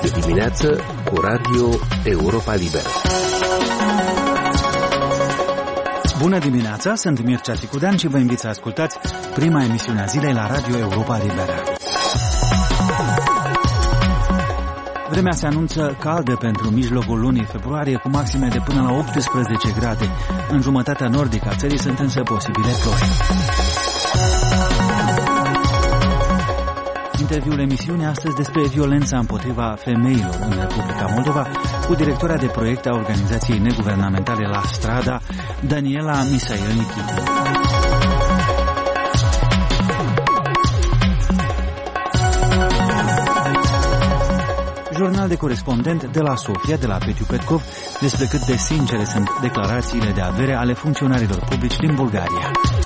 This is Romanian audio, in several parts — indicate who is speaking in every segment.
Speaker 1: de dimineață cu Radio Europa Liberă.
Speaker 2: Bună dimineața, sunt Mircea Ticudean și vă invit să ascultați prima emisiune a zilei la Radio Europa Liberă. Vremea se anunță caldă pentru mijlocul lunii februarie, cu maxime de până la 18 grade. În jumătatea nordică a țării sunt însă posibile ploi. Interviul emisiunii astăzi despre violența împotriva femeilor în Republica Moldova cu directora de proiect a organizației neguvernamentale La Strada, Daniela Misail Nichitu. Jurnal de corespondent de la Sofia, de la Petiu Petkov, despre cât de sincere sunt declarațiile de avere ale funcționarilor publici din Bulgaria.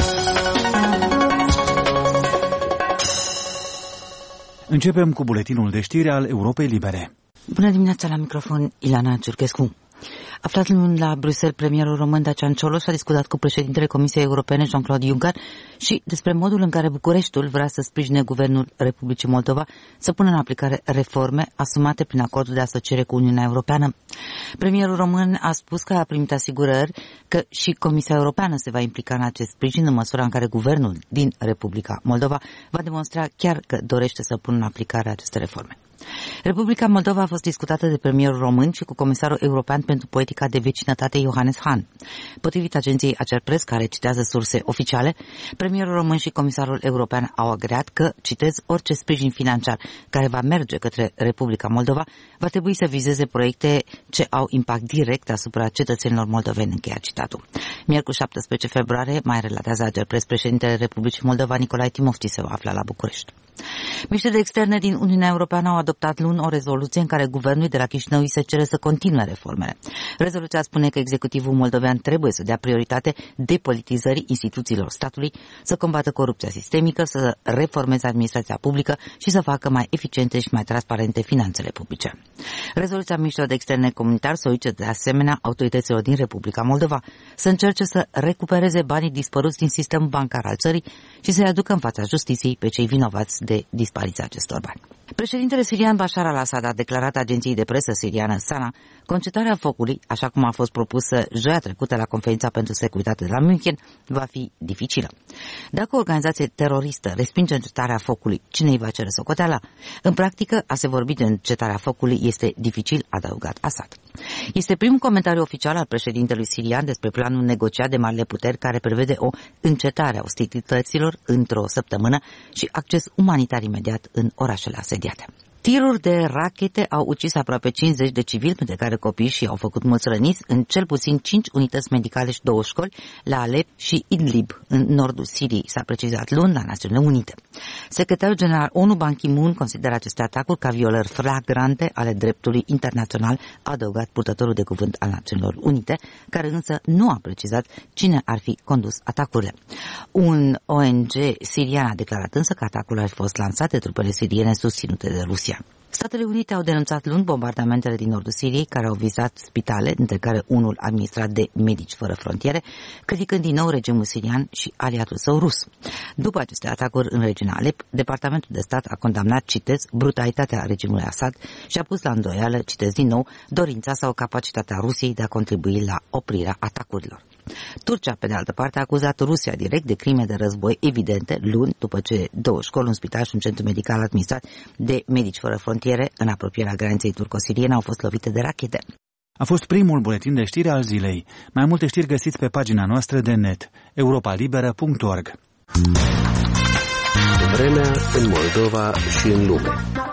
Speaker 2: Începem cu buletinul de știri al Europei Libere.
Speaker 3: Bună dimineața, la microfon Ilana Ciurchescu. Aflat luni la Bruxelles, premierul român Dacian Cioloș a discutat cu președintele Comisiei Europene Jean-Claude Juncker și despre modul în care Bucureștiul vrea să sprijine guvernul Republicii Moldova să pună în aplicare reforme asumate prin acordul de asociere cu Uniunea Europeană. Premierul român a spus că a primit asigurări că și Comisia Europeană se va implica în acest sprijin în măsura în care guvernul din Republica Moldova va demonstra chiar că dorește să pună în aplicare aceste reforme. Republica Moldova a fost discutată de premierul român și cu comisarul european pentru politica de vecinătate Johannes Hahn. Potrivit agenției Acerpres, care citează surse oficiale, premierul român și comisarul european au agreat că, citez, orice sprijin financiar care va merge către Republica Moldova va trebui să vizeze proiecte ce au impact direct asupra cetățenilor moldoveni, încheia citatul. Miercuri 17 februarie, mai relatează Acerpres, președintele Republicii Moldova Nicolae Timofti se va afla la București. Miniștrii de externe din Uniunea Europeană au adoptat luni o rezoluție în care guvernul de la Chișinău îi se cere să continue reformele. Rezoluția spune că executivul moldovean trebuie să dea prioritate depolitizării instituțiilor statului, să combată corupția sistemică, să reformeze administrația publică și să facă mai eficiente și mai transparente finanțele publice. Rezoluția miniștrilor de externe comunitari solicită de asemenea autorităților din Republica Moldova să încerce să recupereze banii dispăruți din sistemul bancar al țării și să-i aducă în fața justiției pe cei vinovați de dispariția acestor bani. Președintele sirian Bashar al-Assad a declarat agenției de presă siriană Sana concetarea focului, așa cum a fost propusă joia trecută la conferința pentru securitate de la München, va fi dificilă. Dacă o organizație teroristă respinge încetarea focului, cine îi va cere socoteala? În practică, a se vorbi de încetarea focului este dificil, a adăugat Assad. Este primul comentariu oficial al președintelui sirian despre planul negociat de marile puteri care prevede o încetare a ostilităților într-o săptămână și acces umanitar imediat în orașele asediate. Tiruri de rachete au ucis aproape 50 de civili, între care copii, și au făcut mulți răniți în cel puțin 5 unități medicale și 2 școli la Alep și Idlib, în nordul Siriei, s-a precizat luni la Națiunile Unite. Secretarul general ONU Ban Ki-moon consideră aceste atacuri ca violări flagrante ale dreptului internațional, a adăugat purtătorul de cuvânt al Națiunilor Unite, care însă nu a precizat cine ar fi condus atacurile. Un ONG sirian a declarat însă că atacurile ar fi fost lansate de trupele siriene susținute de Rusia. Statele Unite au denunțat luni bombardamentele din nordul Siriei, care au vizat spitale, dintre care unul administrat de Medici Fără Frontiere, criticând din nou regimul sirian și aliatul său rus. După aceste atacuri în regiunea Alep, Departamentul de Stat a condamnat, citez, brutalitatea regimului Assad și a pus la îndoială, citez din nou, dorința sau capacitatea Rusiei de a contribui la oprirea atacurilor. Turcia, pe de altă parte, a acuzat Rusia direct de crime de război evidente luni, după ce 2 școli, un spital și un centru medical administrat de Medici Fără Frontiere în apropierea graniței turco-siriene au fost lovite de rachete.
Speaker 2: A fost primul buletin de știri al zilei. Mai multe știri găsiți pe pagina noastră de net, europalibera.org.
Speaker 1: Vremea în Moldova și în lume.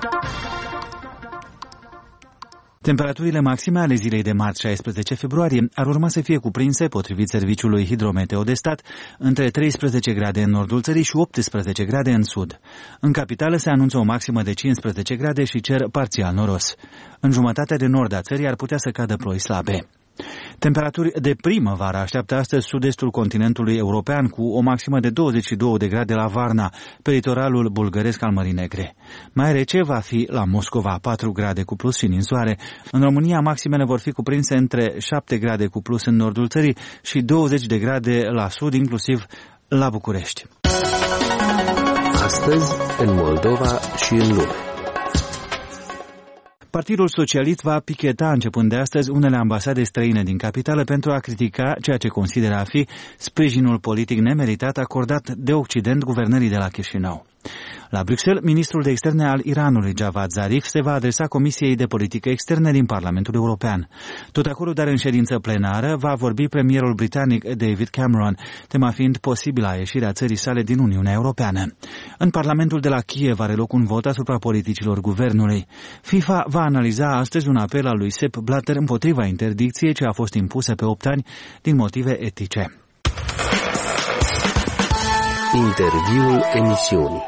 Speaker 2: Temperaturile maxime ale zilei de marți 16 februarie ar urma să fie cuprinse, potrivit Serviciului Hidrometeo de Stat, între 13 grade în nordul țării și 18 grade în sud. În capitală se anunță o maximă de 15 grade și cer parțial noros. În jumătatea de nord a țării ar putea să cadă ploi slabe. Temperaturi de primăvară așteaptă astăzi sud-estul continentului european, cu o maximă de 22 de grade la Varna, pe litoralul bulgăresc al Mării Negre. Mai rece va fi la Moscova, 4 grade cu plus și ninsoare. În România, maximele vor fi cuprinse între 7 grade cu plus în nordul țării și 20 de grade la sud, inclusiv la București.
Speaker 1: Astăzi, în Moldova și în lume.
Speaker 2: Partidul Socialist va picheta începând de astăzi unele ambasade străine din capitală pentru a critica ceea ce consideră a fi sprijinul politic nemeritat acordat de Occident guvernării de la Chișinău. La Bruxelles, ministrul de externe al Iranului, Javad Zarif, se va adresa Comisiei de Politică Externă din Parlamentul European. Tot acolo, dar în ședință plenară, va vorbi premierul britanic David Cameron, tema fiind posibila ieșirea țării sale din Uniunea Europeană. În Parlamentul de la Kiev are loc un vot asupra politicilor guvernului. FIFA va analiza astăzi un apel al lui Sepp Blatter împotriva interdicției ce a fost impusă pe 8 ani din motive etice.
Speaker 1: Interviul emisiunii.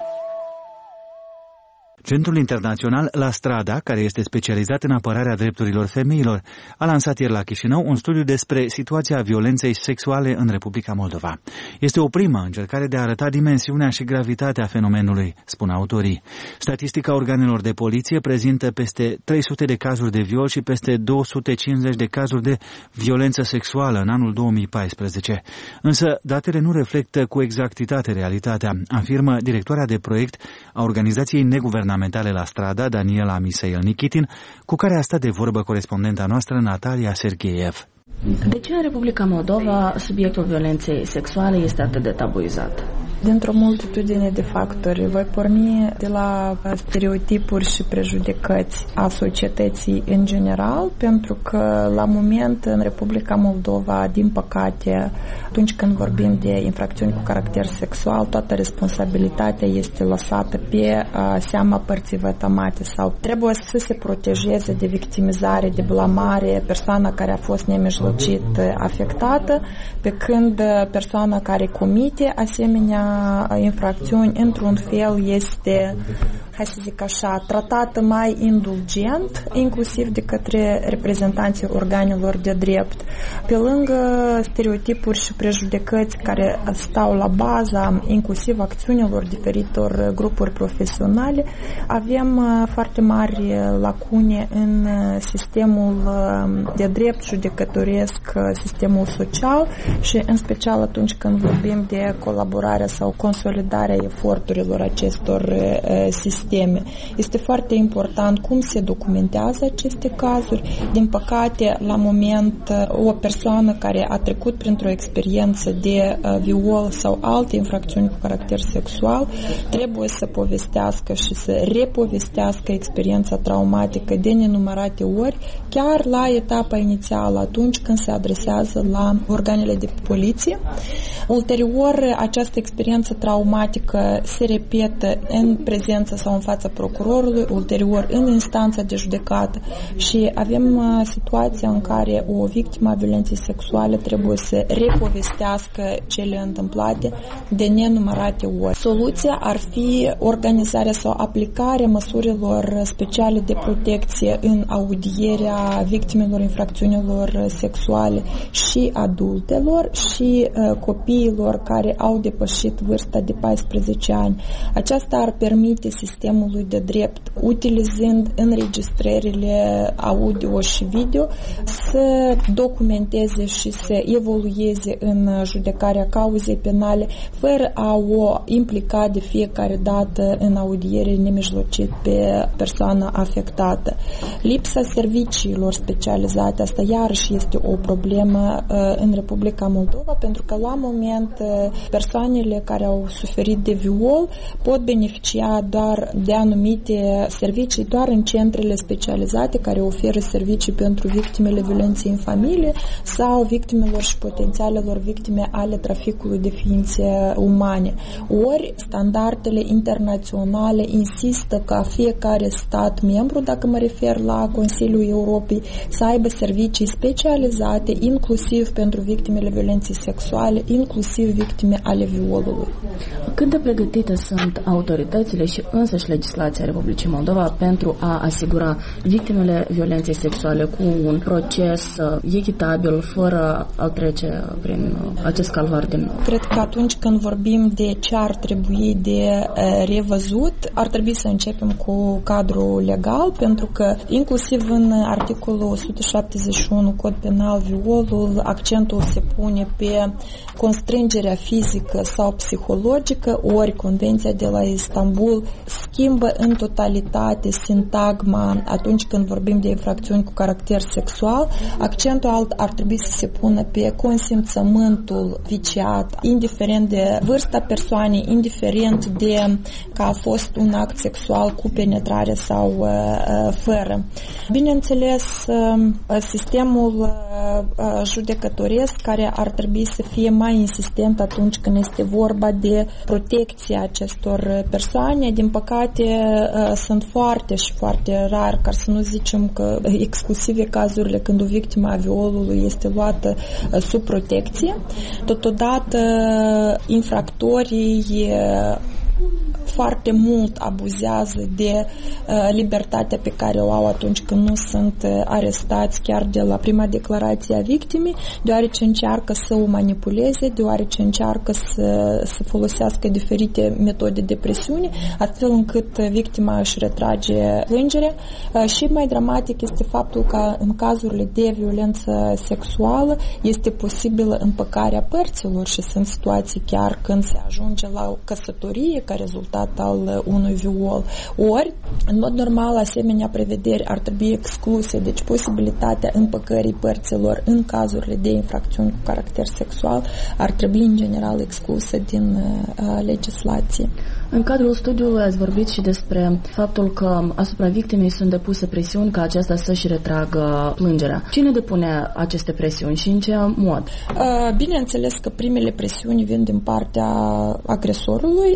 Speaker 2: Centrul Internațional La Strada, care este specializat în apărarea drepturilor femeilor, a lansat ieri la Chișinău un studiu despre situația violenței sexuale în Republica Moldova. Este o primă încercare de a arăta dimensiunea și gravitatea fenomenului, spun autorii. Statistica organelor de poliție prezintă peste 300 de cazuri de viol și peste 250 de cazuri de violență sexuală în anul 2014. Însă, datele nu reflectă cu exactitate realitatea, afirmă directoarea de proiect a organizației neguvernamentale La Strada, Daniela Misael-Nikitin, cu care a stat de vorbă corespondenta noastră Natalia Sergeev.
Speaker 4: De ce în Republica Moldova subiectul violenței sexuale este atât de tabuizat?
Speaker 5: Dintr-o multitudine de factori. Voi porni de la stereotipuri și prejudecăți a societății în general, pentru că la moment în Republica Moldova, din păcate, atunci când vorbim de infracțiuni cu caracter sexual, toată responsabilitatea este lăsată pe seama părții vătămate sau trebuie să se protejeze de victimizare, de blamare persoana care a fost nemijlocit afectată, pe când persoana care comite asemenea infracțiuni într-un fel este, hai să zic așa, tratată mai indulgent, inclusiv de către reprezentanții organelor de drept. Pe lângă stereotipuri și prejudecăți care stau la baza inclusiv acțiunilor diferitor grupuri profesionale, avem foarte mari lacune în sistemul de drept judecătoresc, sistemul social și în special atunci când vorbim de colaborarea sau consolidarea eforturilor acestor sisteme. Este foarte important cum se documentează aceste cazuri. Din păcate, la moment, o persoană care a trecut printr-o experiență de viol sau alte infracțiuni cu caracter sexual trebuie să povestească și să repovestească experiența traumatică de nenumărate ori, chiar la etapa inițială, atunci când se adresează la organele de poliție. Ulterior, această experiență traumatică se repetă în prezența sau în fața procurorului, ulterior în instanța de judecată și avem situația în care o victimă a violenței sexuale trebuie să repovestească cele întâmplate de nenumărate ori. Soluția ar fi organizarea sau aplicarea măsurilor speciale de protecție în audierea victimelor infracțiunilor sexuale și adultelor și copiilor care au depășit vârsta de 14 ani. Aceasta ar permite sistemului de drept, utilizând înregistrările audio și video, să documenteze și să evolueze în judecarea cauzei penale, fără a o implica de fiecare dată în audiere nemijlocit pe persoana afectată. Lipsa serviciilor specializate, asta iarăși este o problemă în Republica Moldova, pentru că la moment persoanele care au suferit de viol pot beneficia doar de anumite servicii doar în centrele specializate care oferă servicii pentru victimele violenței în familie sau victimelor și potențialelor victime ale traficului de ființe umane. Ori standardele internaționale insistă ca fiecare stat membru, dacă mă refer la Consiliul Europei, să aibă servicii specializate inclusiv pentru victimele violenței sexuale, inclusiv victime ale violului.
Speaker 4: Cât de pregătite sunt autoritățile și însăși legislația Republicii Moldova pentru a asigura victimele violenței sexuale cu un proces echitabil, fără a trece prin acest calvar din nou?
Speaker 5: Cred că atunci când vorbim de ce ar trebui de revăzut, ar trebui să începem cu cadrul legal, pentru că inclusiv în articolul 171 Cod Penal, violul, accentul se pune pe constrângerea fizică sau psihologică, ori Convenția de la Istanbul schimbă în totalitate sintagma atunci când vorbim de infracțiuni cu caracter sexual. Accentul ar trebui să se pună pe consimțământul viciat, indiferent de vârsta persoanei, indiferent de că a fost un act sexual cu penetrare sau fără. Bineînțeles, sistemul judecătoresc care ar trebui să fie mai insistent atunci când este vorba de protecția acestor persoane. Din păcate, sunt foarte și foarte rar, ca să nu zicem că exclusive cazurile când o victimă a violului este luată sub protecție. Totodată, infractorii foarte mult abuzează de libertatea pe care o au atunci când nu sunt arestați chiar de la prima declarație a victimei, deoarece încearcă să o manipuleze, deoarece încearcă să folosească diferite metode de presiune, astfel încât victima își retrage plângerea. Și mai dramatic este faptul că în cazurile de violență sexuală este posibilă împăcarea părților și sunt situații chiar când se ajunge la o căsătorie ca rezultat al unui viol. Ori, în mod normal, asemenea prevederi ar trebui excluse, deci posibilitatea împăcării părților în cazurile de infracțiuni cu caracter sexual ar trebui în general exclusă din legislație.
Speaker 4: În cadrul studiului ați vorbit și despre faptul că asupra victimei sunt depuse presiuni ca aceasta să-și retragă plângerea. Cine depune aceste presiuni și în ce mod?
Speaker 5: Bineînțeles că primele presiuni vin din partea agresorului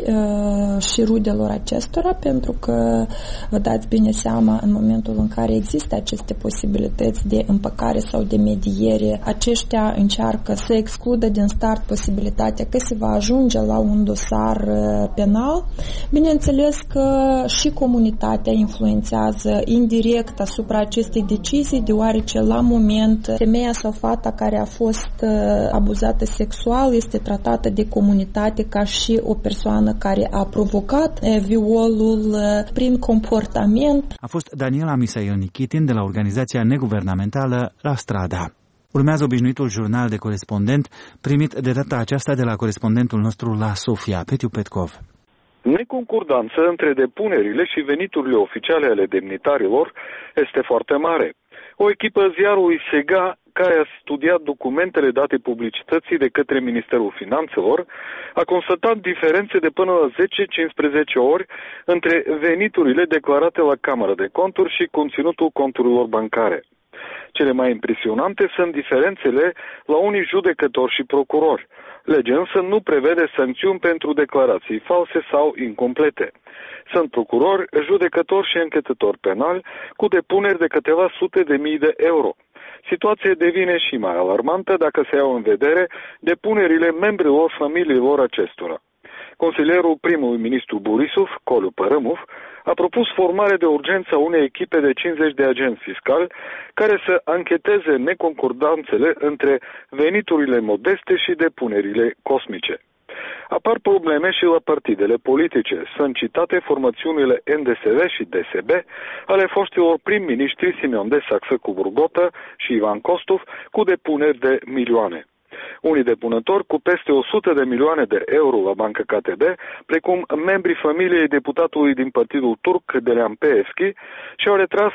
Speaker 5: și rudelor acestora, pentru că vă dați bine seama, în momentul în care există aceste posibilități de împăcare sau de mediere, aceștia încearcă să excludă din start posibilitatea că se va ajunge la un dosar penal. Bineînțeles că și comunitatea influențează indirect asupra acestei decizii, deoarece la moment femeia sau fata care a fost abuzată sexual este tratată de comunitate ca și o persoană care a provocat violul prin comportament.
Speaker 2: A fost Daniela Misail Nikitin de la organizația neguvernamentală La Strada. Urmează obișnuitul jurnal de corespondent, primit de data aceasta de la corespondentul nostru la Sofia, Petiu Petkov.
Speaker 6: Neconcordanță între depunerile și veniturile oficiale ale demnitarilor este foarte mare. O echipă ziarului Sega, care a studiat documentele date publicității de către Ministerul Finanțelor, a constatat diferențe de până la 10-15 ori între veniturile declarate la Camera de Conturi și conținutul conturilor bancare. Cele mai impresionante sunt diferențele la unii judecători și procurori. Legea însă nu prevede sancțiuni pentru declarații false sau incomplete. Sunt procurori, judecători și închetători penali cu depuneri de câteva sute de mii de euro. Situația devine și mai alarmantă dacă se iau în vedere depunerile membrilor familiilor acestora. Consilierul primului ministru Borisov, Coliu Părâmov, a propus formarea de urgență a unei echipe de 50 de agenți fiscali care să ancheteze neconcordanțele între veniturile modeste și depunerile cosmice. Apar probleme și la partidele politice. Sunt citate formațiunile NDSV și DSB ale foștilor prim-ministri Simeon de Saxă-Coburgotă și Ivan Kostov cu depuneri de milioane. Unii depunători cu peste 100 de milioane de euro la Banca KTB, precum membrii familiei deputatului din partidul turc Delean Peevski, și-au retras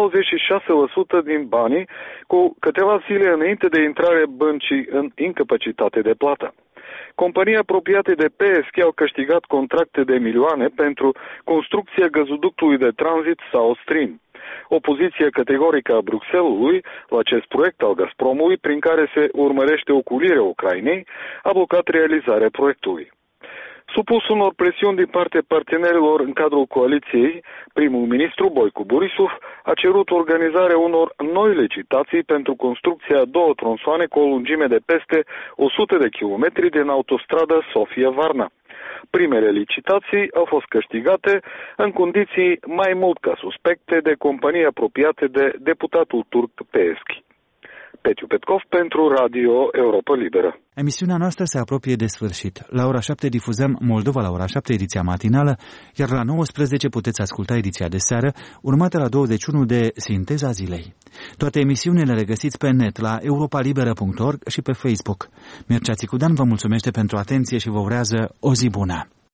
Speaker 6: 96% din banii cu câteva zile înainte de intrarea băncii în incapacitate de plată. Companii apropiate de Peevski au câștigat contracte de milioane pentru construcția gazoductului de tranzit South Stream. Opoziția categorică a Bruxellesului la acest proiect al Gazpromului, prin care se urmărește ocolirea Ucrainei, a blocat realizarea proiectului. Supus unor presiuni din partea partenerilor în cadrul coaliției, primul ministru Boicu Borisov a cerut organizarea unor noi licitații pentru construcția a 2 tronsoane cu o lungime de peste 100 de kilometri din autostrada Sofia-Varna. Primele licitații au fost câștigate în condiții mai mult ca suspecte de companii apropiate de deputatul turc Peevski. Petiu Petkov pentru Radio Europa Liberă.
Speaker 2: Emisiunea noastră se apropie de sfârșit. La ora 7 difuzăm Moldova la ora 7, ediția matinală, iar la 19 puteți asculta ediția de seară, urmată la 21 de Sinteza zilei. Toate emisiunile le găsiți pe net la europalibera.org și pe Facebook. Mircea Țicudan vă mulțumește pentru atenție și vă urează o zi bună.